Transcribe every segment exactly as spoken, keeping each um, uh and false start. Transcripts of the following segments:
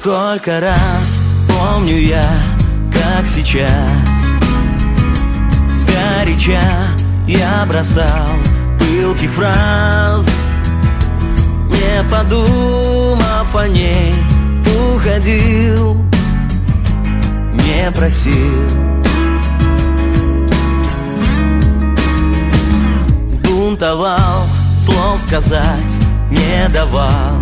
Сколько раз помню я, как сейчас, сгоряча я бросал пылких фраз, не подумав о ней, уходил, не просил. Бунтовал, слов сказать не давал,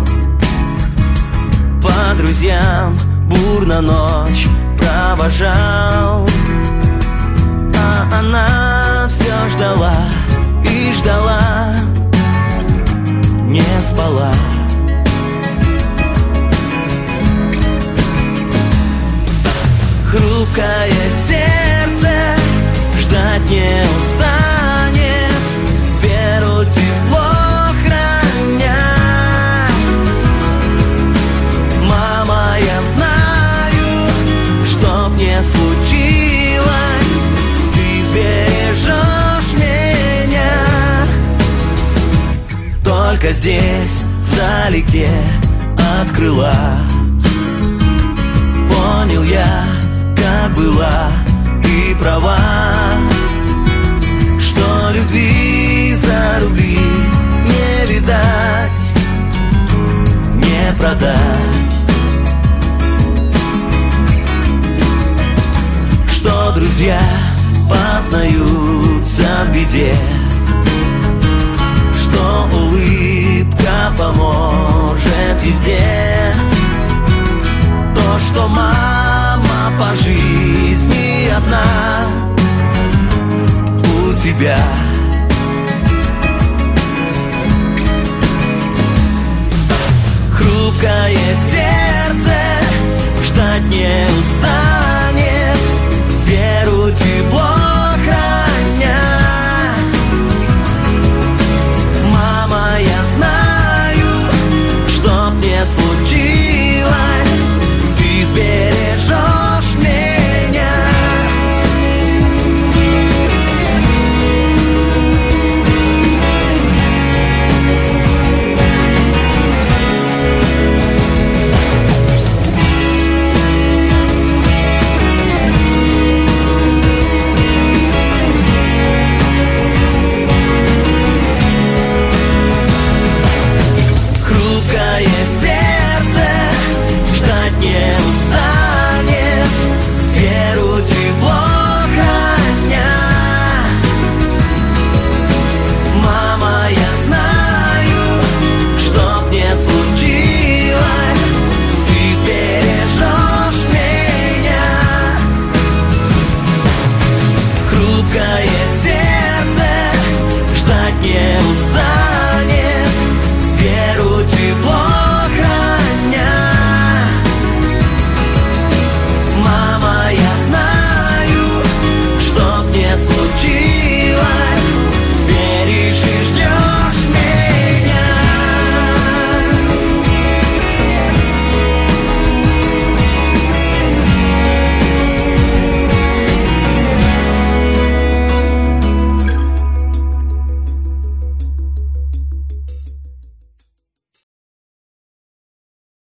по друзьям бурно ночь провожал, а она все ждала и ждала, не спала. Хрупкое сердце ждать не устанет, веру тепло храня. Мама, я знаю, что б не случилось, ты сбережешь меня. Только здесь, вдалеке от крыла, понял я, как была и права, что любви за рубли не видать, не продать. Что друзья познаются в беде, что улыбка поможет везде, то, что мама по жизни одна, у тебя